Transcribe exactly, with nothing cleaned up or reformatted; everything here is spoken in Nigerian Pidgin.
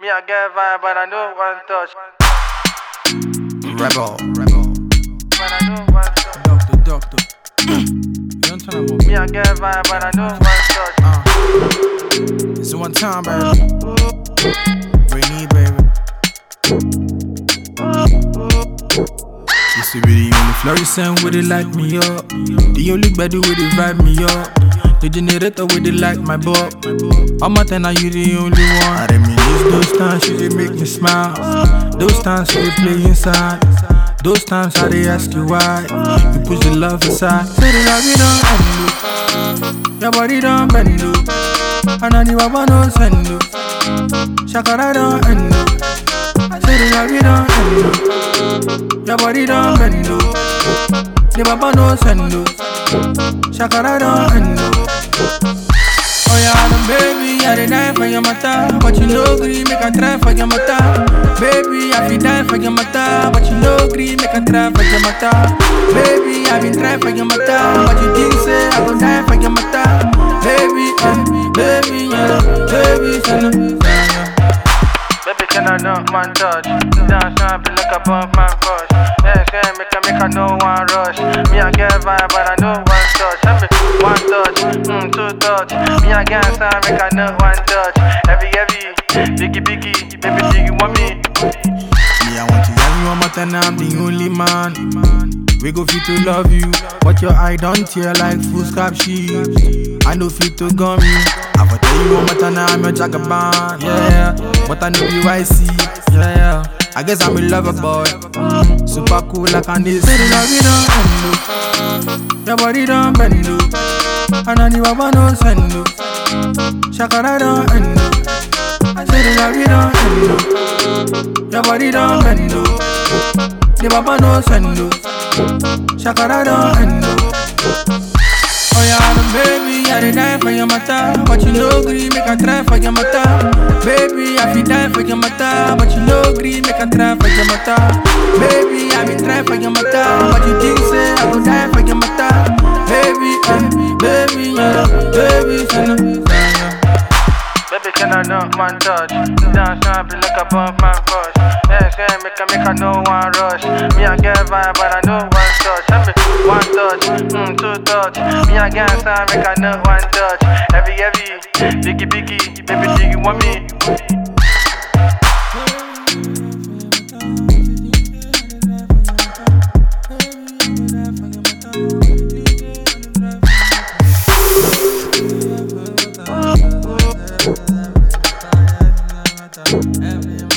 Me, I get vibe, but I know one touch. Rebel, rebel. But I know one touch. Doctor, doctor. You don't turn up over. Me, I get vibe, but I know one touch. Uh, it's one time, baby. Rainy, baby. You see, really, only fluorescent with it light me up. The only body with it vibe me up. The generator with it like my bob. I'm not telling you the only one. I reminisce those times you did make me smile. Those times you did play inside. Those times I did ask you why. You push the love aside. Say the love you don't end. Your body don't bend. And I need a no send. Shakara don't end. Say the love you don't end. Your body don't bend. The baba no send. Shakara don't end. Oh yeah, the baby, I did die for your matter, but you know agree, make a try for your matter. Baby, I be die for your matter, but you know agree, make a try for your matter. Baby, I been try for your matter, but you think say I go die for your matter. Baby, eh, baby, yeah, baby, yeah, yeah. Baby, can I know one touch? Dance and be like a bump man crush. Yeah, say make a make a no one rush. Me, I get vibe, but I know one touch. Every one touch, mm, two touch. Me, I get time, make a know one touch. Every, every, biggie, biggie, baby, do you want me? Me, I want to have you one more time, I'm the only man. We go fit to love you, but your eye don't tear like full scrap sheet. I know fit to gum you. I for tell you one more time, I'm your jagaban. Yeah, but I know you I see. Yeah, I guess I'm a lover boy. Mm, super cool like on this. Say the love you don't end. Your body don't bend. And I need a no send. Shakara don't end. Say the love you don't end. Your body don't bend. The baba no send. Shakara don't end. Oh yeah, the baby, I did die for your matter, but you know agree, make a try for your matter. Baby, I feel die for your matter, but you know agree, make a try for your matter. Baby, I been try for your matter, but you think say I go die for your matter. Baby, eh, baby, yeah, baby, yeah, yeah. Baby, can I know one touch? Dance and be like a bump man crush. Yeah, say make a make a no one rush. Me, I get vibe, but I know one touch. Every one touch, mm, two touch. Me, I get time, make a know one touch. Every, every, biggie, biggie, baby, do you want me? Every